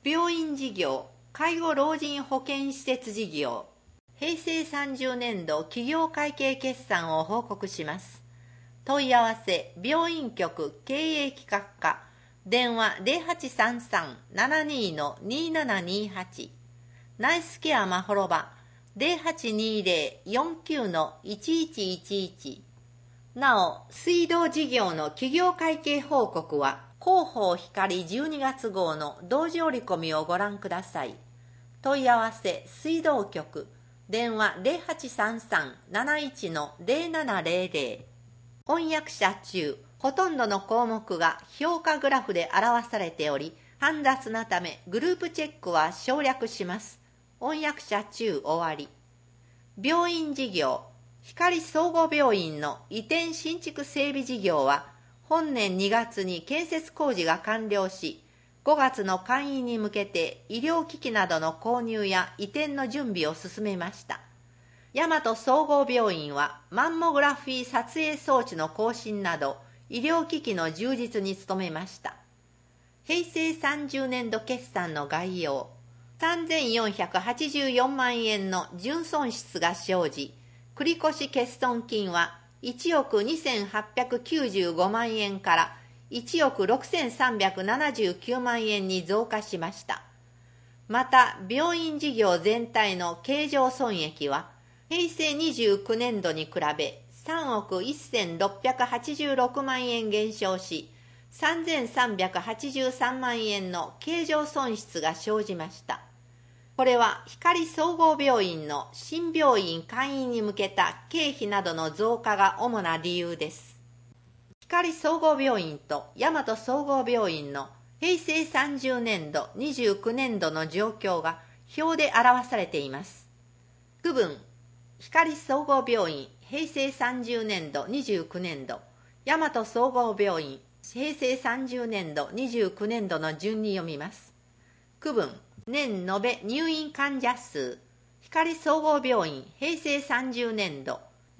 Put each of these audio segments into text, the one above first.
病院事業、介護老人保健施設事業、平成30年度企業会計決算を報告します。問い合わせ、病院局経営企画課、電話0833-72-2728、ナイスケアまほろば、0820-49-1111。なお、水道事業の企業会計報告は、広報光12月号の同時折り込みをご覧ください。問い合わせ、水道局、電話0833-71-0700。翻訳者中、ほとんどの項目が評価グラフで表されており、煩雑なためグループチェックは省略します。翻訳者中終わり。病院事業、光総合病院の移転新築整備事業は、本年2月に建設工事が完了し、5月の開院に向けて医療機器などの購入や移転の準備を進めました。大和総合病院はマンモグラフィー撮影装置の更新など医療機器の充実に努めました。平成30年度決算の概要、3484万円の純損失が生じ、繰越欠損金は1億2895万円から1億6379万円に増加しました。また、病院事業全体の経常損益は、平成29年度に比べ3億1686万円減少し、3383万円の経常損失が生じました。これは光総合病院の新病院開院に向けた経費などの増加が主な理由です。光総合病院と大和総合病院の平成30年度29年度の状況が表で表されています。区分、光総合病院平成30年度29年度、大和総合病院平成30年度29年度の順に読みます。区分、年延べ入院患者数、光総合病院平成30年度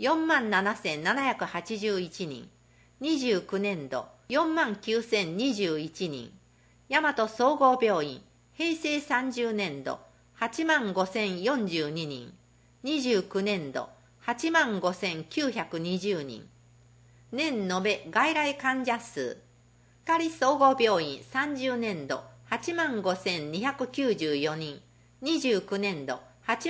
47,781 人、29年度 49,021 人、大和総合病院平成30年度 85,042 人、29年度 85,920 人。年延べ外来患者数、光総合病院30年度85,294人、29年度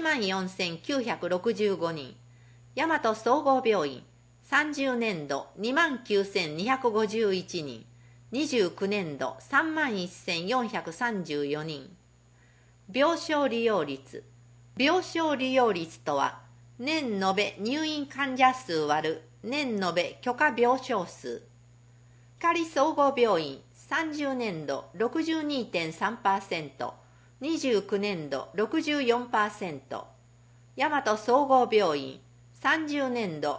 84,965人、大和総合病院30年度29,251人、29年度31,434人。病床利用率、病床利用率とは、年延べ入院患者数割る年延べ許可病床数。光総合病院30年度 62.3%、29年度 64%、大和総合病院30年度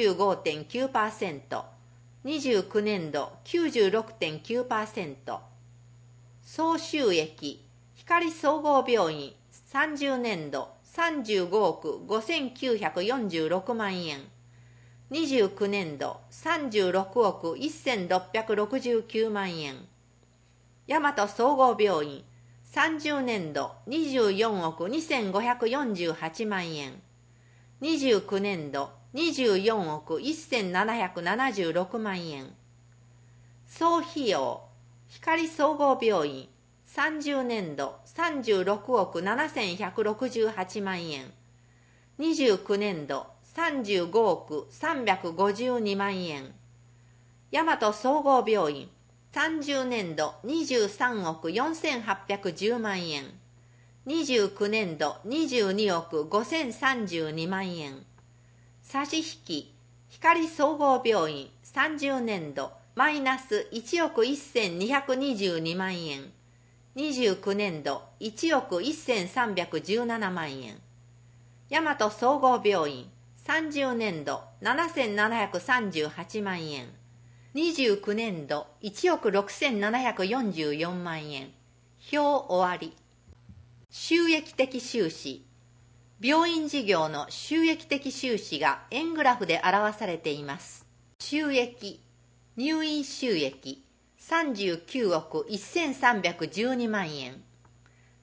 95.9%、29年度 96.9%。総収益、光総合病院30年度35億5946万円、29年度36億1669万円。大和総合病院30年度24億2548万円、29年度24億1776万円。総費用、光総合病院30年度36億7168万円、29年度35億352万円。大和総合病院30年度23億4810万円、29年度22億5032万円。差し引き、光総合病院30年度マイナス1億1222万円、29年度1億1317万円。大和総合病院30年度7738万円、29年度1億6744万円。表終わり。収益的収支、病院事業の収益的収支が円グラフで表されています。収益、入院収益39億1312万円、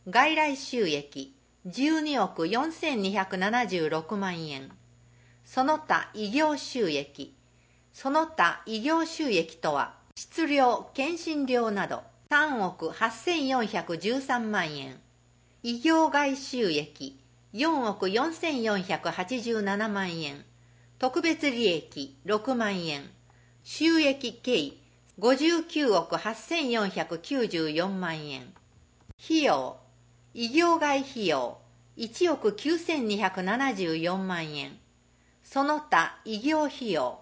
外来収益12億4276万円。その他異業収益。その他異業収益とは、質料、検診料など3億8413万円。異業外収益4億4487万円。特別利益6万円。収益計59億8494万円。費用異業外費用1億9274万円。その他異業費用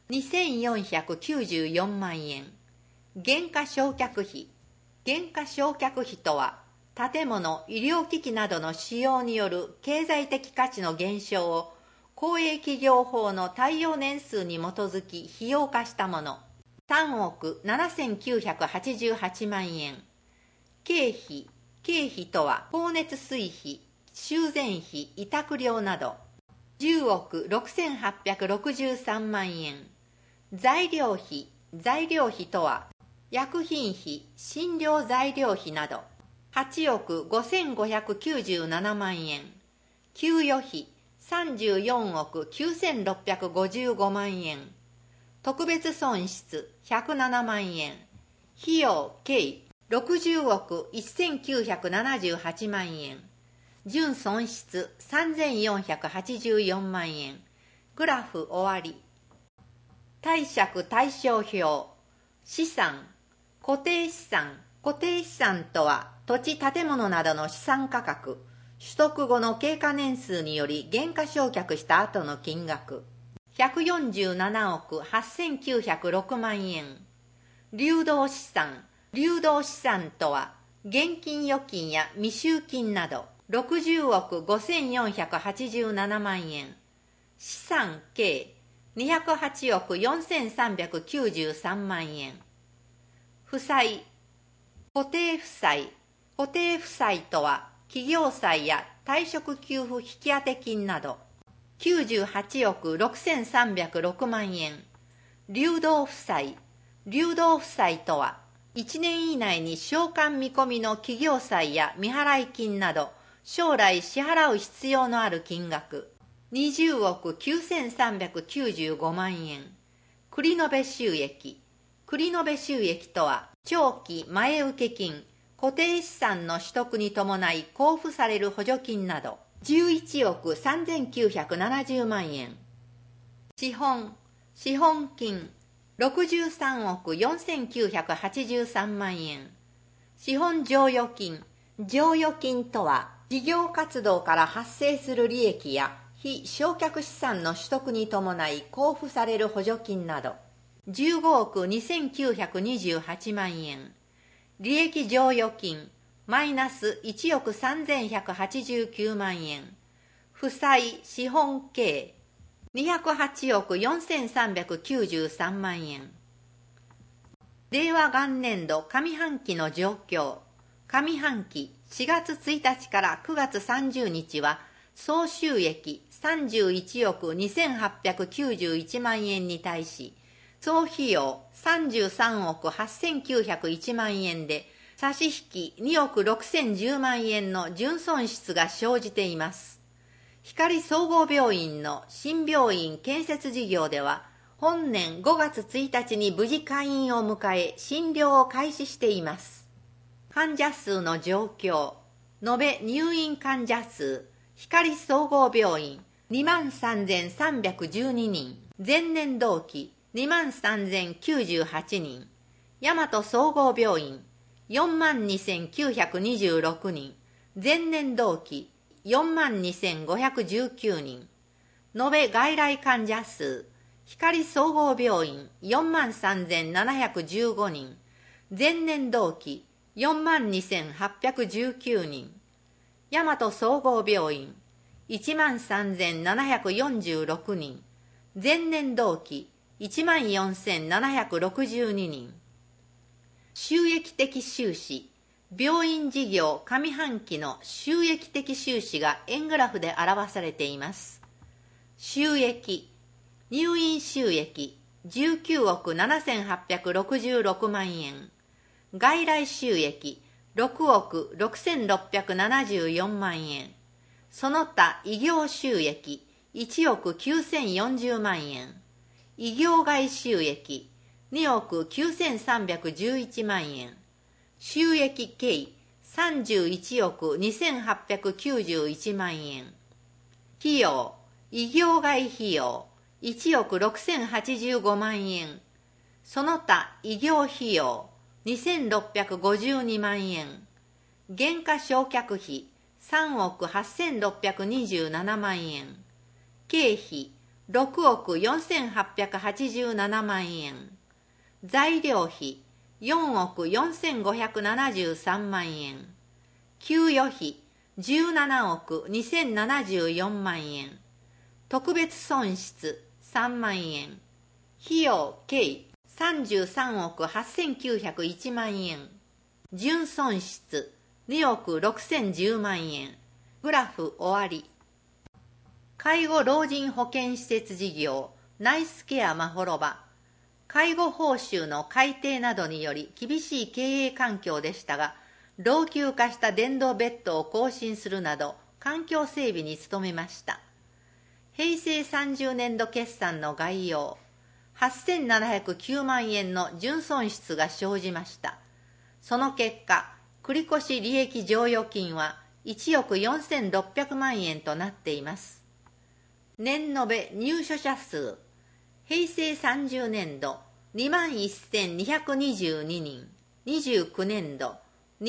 2494万円。減価償却費。減価償却費とは、建物、医療機器などの使用による経済的価値の減少を公営企業法の耐用年数に基づき費用化したもの。3億7988万円。経費。経費とは、光熱水費、修繕費、委託料など。10億6863万円。材料費。材料費とは、薬品費、診療材料費など。8億5597万円。給与費34億9655万円。特別損失107万円。費用計60億1978万円。純損失3484万円。グラフ終わり。貸借対照表。資産。固定資産。固定資産とは、土地建物などの資産価格、取得後の経過年数により減価償却した後の金額。147億8906万円。流動資産。流動資産とは、現金預金や未収金など、60億5487万円。資産計208億4393万円。負債。固定負債。固定負債とは、企業債や退職給付引当金など、98億6306万円。流動負債。流動負債とは、1年以内に償還見込みの企業債や未払い金など、将来支払う必要のある金額。20億9395万円。繰延収益。繰延収益とは、長期前受金、固定資産の取得に伴い交付される補助金など、11億3970万円。資本。資本金。63億4983万円。資本剰余金。剰余金とは、事業活動から発生する利益や非償却資産の取得に伴い交付される補助金など。15億2928万円。利益剰余金マイナス1億3189万円。負債資本計208億4393万円。令和元年度上半期の状況。上半期4月1日から9月30日は総収益31億2891万円に対し、総費用33億8901万円で、差し引き2億6010万円の純損失が生じています。光総合病院の新病院建設事業では、本年5月1日に無事開院を迎え、診療を開始しています。患者数の状況。延べ入院患者数。光総合病院23,312人。前年同期23,098人。大和総合病院42,926人。前年同期42,519人。延べ外来患者数。光総合病院43,715人。前年同期42,819人。大和総合病院13,746人。前年同期14,762人。収益的収支。病院事業上半期の収益的収支が円グラフで表されています。収益。入院収益19億7866万円。外来収益 6億6674万円。その他異業収益1億9040万円。異業外収益2億9311万円。収益計31億2891万円。費用、異業外費用1億6085万円。その他異業費用2652万円。減価償却費3億8627万円。経費6億4887万円。材料費4億4573万円。給与費17億2074万円。特別損失3万円。費用計33億8901万円。純損失2億6010万円。グラフ終わり。介護老人保健施設事業ナイスケアまほろば。介護報酬の改定などにより厳しい経営環境でしたが、老朽化した電動ベッドを更新するなど環境整備に努めました。平成30年度決算の概要。8709万円の純損失が生じました。その結果、繰越利益剰余金は1億4600万円となっています。年延べ入所者数。平成30年度21,222人。29年度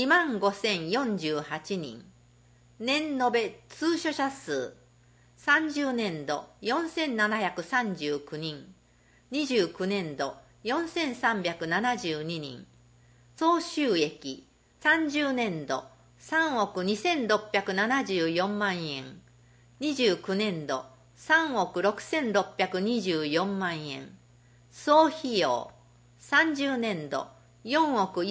25,048人。年延べ通所者数。30年度4739人。29年度4372人。総収益30年度3億2674万円。29年度3億6624万円。総費用30年度4億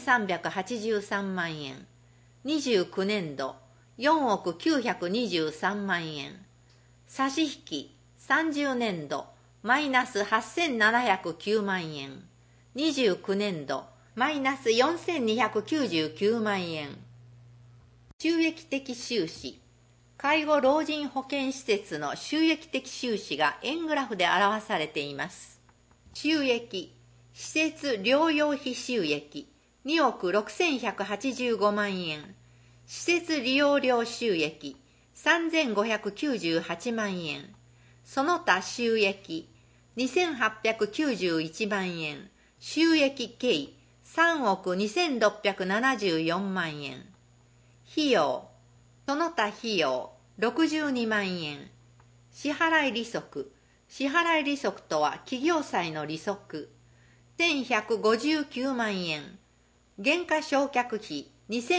1383万円。29年度4億923万円。差し引き30年度マイナス8709万円。29年度マイナス4299万円。収益的収支。介護老人保健施設の収益的収支が円グラフで表されています。収益、施設療養費収益2億6185万円。施設利用料収益3598万円。その他収益2891万円。収益計3億2674万円。費用、その他費用62万円。支払い利息。支払い利息とは企業債の利息。1159万円。減価償却費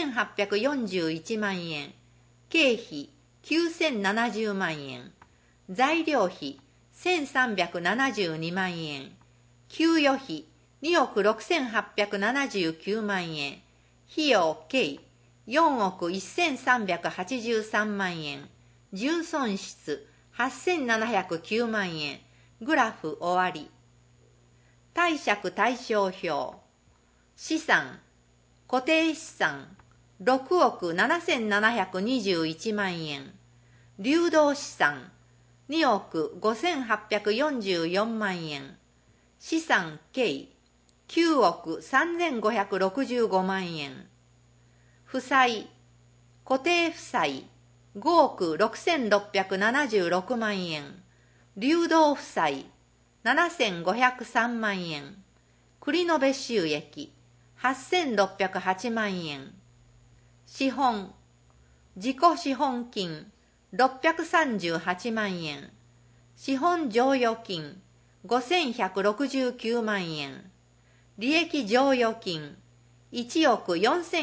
2841万円。経費9070万円。材料費1372万円。給与費2億6879万円。費用計4億1383万円。純損失8709万円。グラフ終わり。貸借対照表。資産、固定資産6億7721万円。流動資産2億5844万円。資産計9億3565万円。負債、固定負債5億6676万円。流動負債7503万円。繰延収益8608万円。資本、自己資本金638万円。資本剰余金5169万円。利益剰余金1億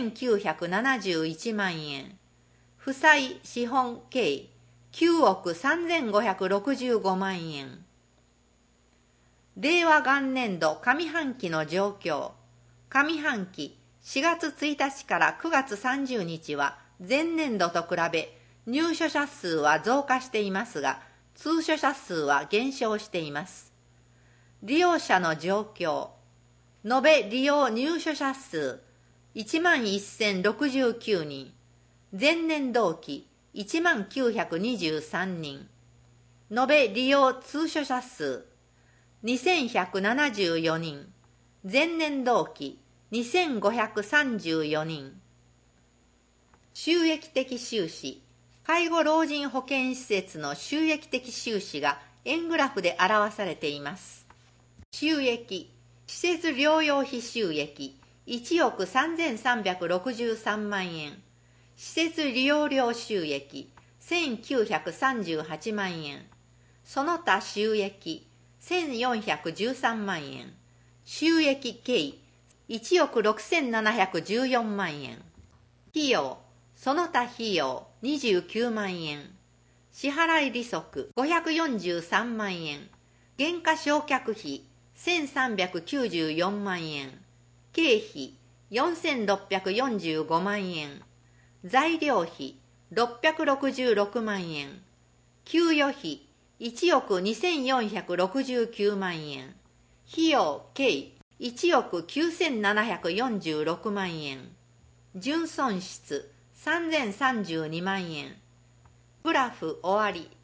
4971万円。負債資本計9億3565万円。令和元年度上半期の状況。上半期4月1日から9月30日は前年度と比べ入所者数は増加していますが、通所者数は減少しています。利用者の状況。延べ利用入所者数 11,1069人、前年同期19,923人、延べ利用通所者数2,174人、前年同期2,534人。収益的収支、介護老人保健施設の収益的収支が円グラフで表されています。収益、施設療養費収益1億3,363万円、施設利用料収益1,938万円、その他収益1,413万円、収益計1億6,714万円、費用、その他費用29万円、支払い利息543万円、減価償却費1,394万円、経費4,645万円、材料費666万円、給与費1億2,469万円、費用計1億9,746万円、純損失3,032万円。グラフ終わり。